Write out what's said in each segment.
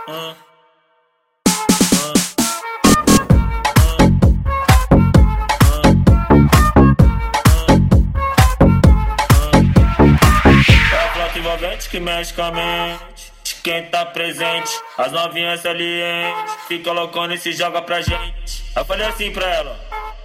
Envolvente que mexe com a mente de quem tá presente. As novinhas salientes fica loucona e se joga pra gente. Eu falei assim pra ela.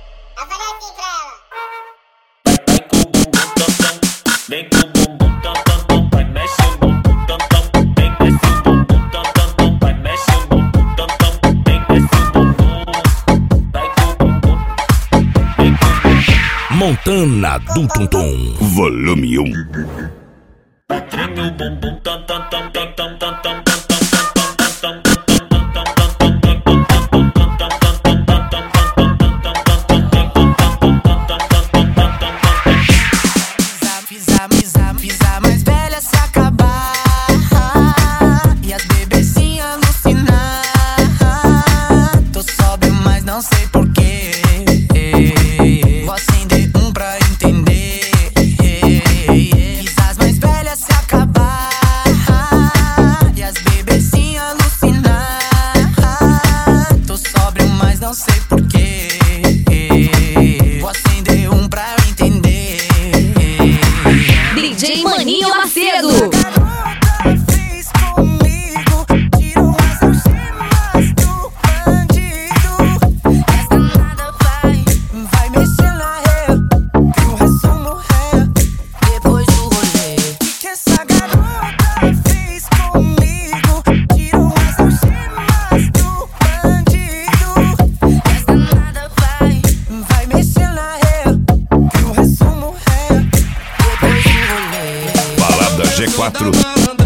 Vai com o bumbum tam tam, vem com o bumbum tam tam tam, vai mexe o bumbum tam tam, vem desce o bumbum tam tam tam, vai mexe o bumbum tam tam, vem desce o bumbum, vai com o bumbum, vem com o bumbum. Montana do Tum Tum, volume 1. Vai tremer o bumbum tam tam tam tam tam tam tam. Fiz a mais velha se acabar e as bebezinhas alucinar. Tô sóbrio, mas não sei porquê. Vou acender um pra entender. Fiz as mais velhas se acabar e as bebezinhas alucinar. Tô sóbrio, mas não sei porquê. Vou acender um pra entender. DJ Maninho Macedo. G4